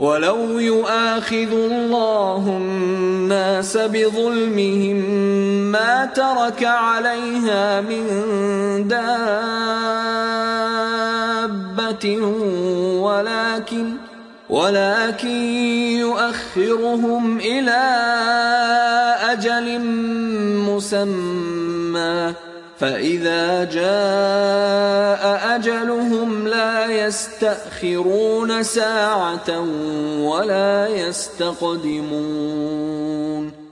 ولو يؤاخذ الله الناس بظلمهم ما ترك عليها من دابة ولكن يؤخرهم إلى أجل مسمى فإذا جاء أجلهم لا يستأخرون ساعة ولا يستقدمون.